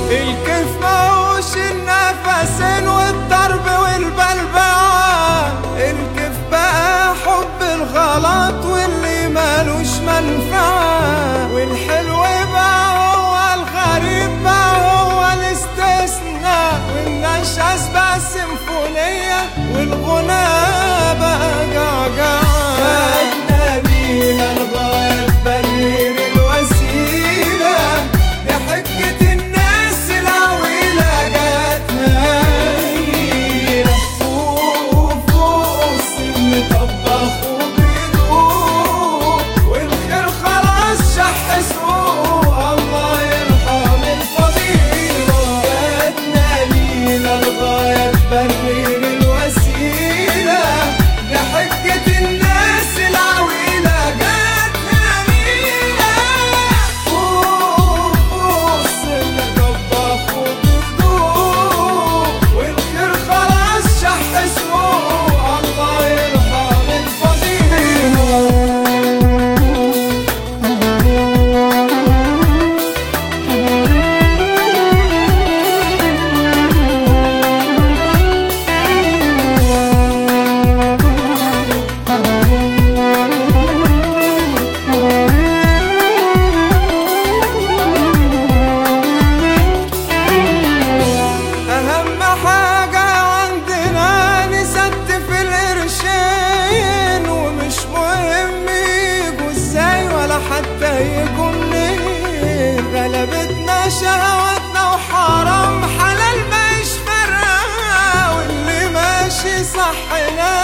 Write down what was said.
الكيف ماهوش النفسين والضرب والبلبعة، الكيف بقى حب الغلط واللي مالوش منفعة، والحلو بقى هو الغريب بقى هو الاستثناء، والنشاز بقى سيمفونية والغناء بقى جعجعة. فاتنا بيها لغاية برير الوسيلة لحجة الناس العويلة جاتنا هيلة، فوق فوق السن طبخ وبيدوق، والخير خلاص شح سوق الله يرحم الفضيلة. فاتنا بيها لغاية برير الوسيلة لحجة الناس العويلة جاتنا هيلة، فوق فوق السن طبخ وبيدوق، والخير خلاص شح سوق الله يرحم الفضيلة. أهم حاجة عندنا نستف القرشين، ومش مهم يجوا ازاي ولا حتى يجوا منين، غلبتنا شهواتنا وحرام حلال مش فارقة، واللي ماشي صح